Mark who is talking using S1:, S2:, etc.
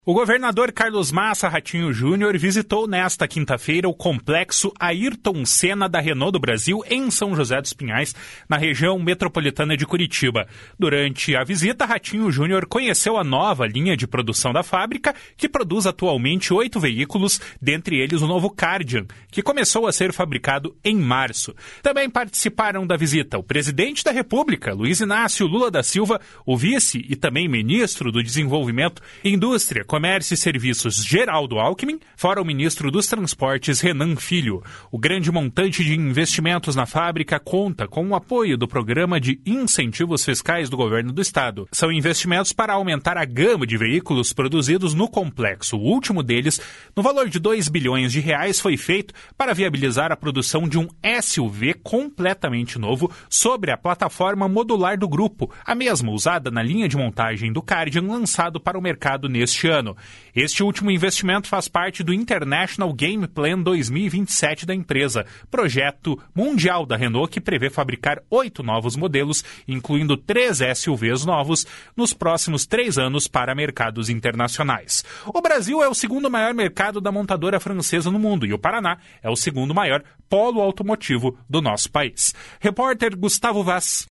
S1: O governador Carlos Massa Ratinho Júnior visitou nesta quinta-feira o complexo Ayrton Senna da Renault do Brasil em São José dos Pinhais, na região metropolitana de Curitiba. Durante a visita, Ratinho Júnior conheceu a nova linha de produção da fábrica, que produz atualmente 8 veículos, dentre eles o novo Kardian, que começou a ser fabricado em março. Também participaram da visita o presidente da República, Luiz Inácio Lula da Silva, o vice e também ministro do Desenvolvimento e Indústria, Comércio e Serviços Geraldo Alckmin, fora o ministro dos Transportes Renan Filho. O grande montante de investimentos na fábrica conta com o apoio do Programa de Incentivos Fiscais do Governo do Estado. São investimentos para aumentar a gama de veículos produzidos no complexo. O último deles, no valor de 2 bilhões de reais, foi feito para viabilizar a produção de um SUV completamente novo sobre a plataforma modular do grupo, a mesma usada na linha de montagem do Kardian lançado para o mercado neste ano. Este último investimento faz parte do International Game Plan 2027 da empresa, projeto mundial da Renault que prevê fabricar 8 novos modelos, incluindo 3 SUVs novos, nos próximos 3 anos para mercados internacionais. O Brasil é o segundo maior mercado da montadora francesa no mundo e o Paraná é o segundo maior polo automotivo do nosso país. Repórter Gustavo Vaz.